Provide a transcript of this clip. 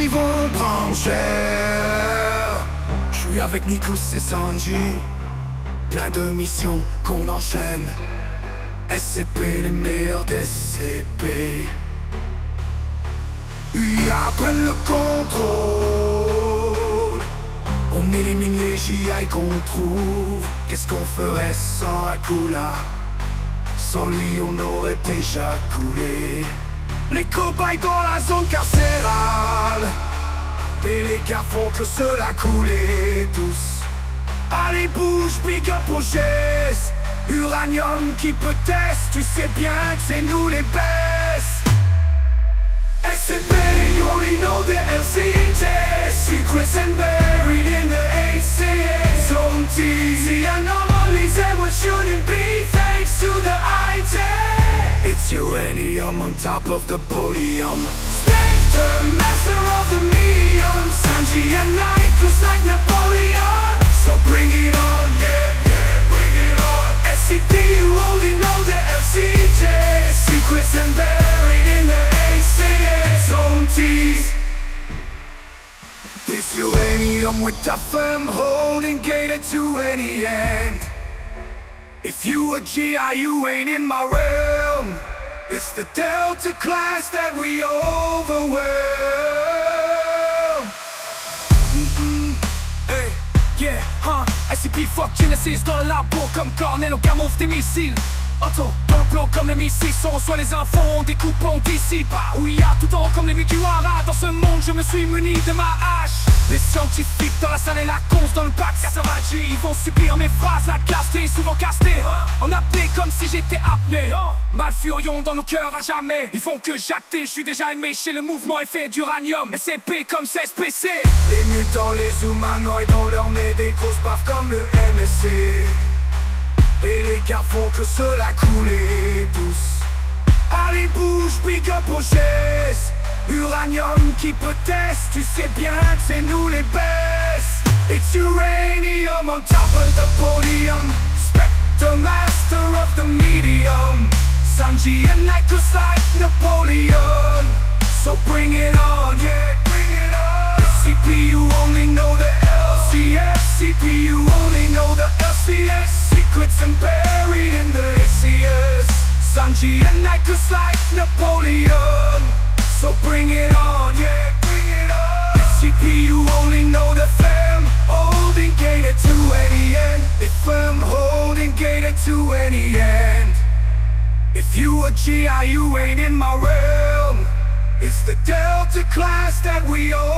ils vont prendre cher. Je suis avec Nikos et Sanji, plein de missions qu'on enchaîne. SCP, les meilleurs des SCP. Ils apprennent le contrôle. On élimine les GI qu'on trouve. Qu'est-ce qu'on ferait sans Akula? Sans lui on aurait déjà coulé. Les cobayes dans la zone carcérale, et les gars font que cela couler tous. Allez bouge, big up au geste. Uranium qui peut test, tu sais bien que c'est nous les best. SCP, you only know the LCJ. Secrets and buried in the ACA. Zone T, the anomalies and what shouldn't be, thanks to the IT. It's uranium on top of the podium. Spectre, master of the medium. Sanji and Nikos like Napoleon. So bring it on, yeah, yeah, bring it on. SCP, you only know the LCJ. Secrets and buried in the ACA. Zone T's. This uranium with the firm holding gated to any end. If you a GI, you ain't in my realm. It's the Delta class that we overwhelm. Hey, yeah, SCP fuck Genesis dans le labo comme Cornell, on camoufle des missiles. Auto, complot comme les missiles, on reçoit les infos, on découpe, on dissipe. Où il y a tout en haut comme les Mikuara. Dans ce monde, je me suis muni de ma hache. Les scientifiques dans la salle et la conce dans le bac, ça va agir. Ils vont subir mes phrases, la classe t'es souvent casté. En apnée comme si j'étais apné. Malfurion dans nos cœurs à jamais. Ils font que jacter, je suis déjà aimé chez le mouvement effet d'uranium. SCP comme 16PC. Les mutants, les humanoïdes ont leur nez des grosses baffes comme le MSC. Et les gars font que cela couler tous. Allez bouge, big up au geste. Uranium qui peut test, tu sais bien que c'est nous les best. It's uranium on top of the podium. Spectre, master of the medium. Sanji and Nikos like Napoleon. So bring it on, yeah, bring it on. SCP, you only know the LCS. SCP, you only know the LCS. Secrets and buried in the ACS. Sanji and Nikos like Napoleon. So bring it on, yeah, bring it on. SCP, you only know the fam, holding gated to any end. If fam, holding gated to any end. If you a GI, you ain't in my realm. It's the Delta class that we own.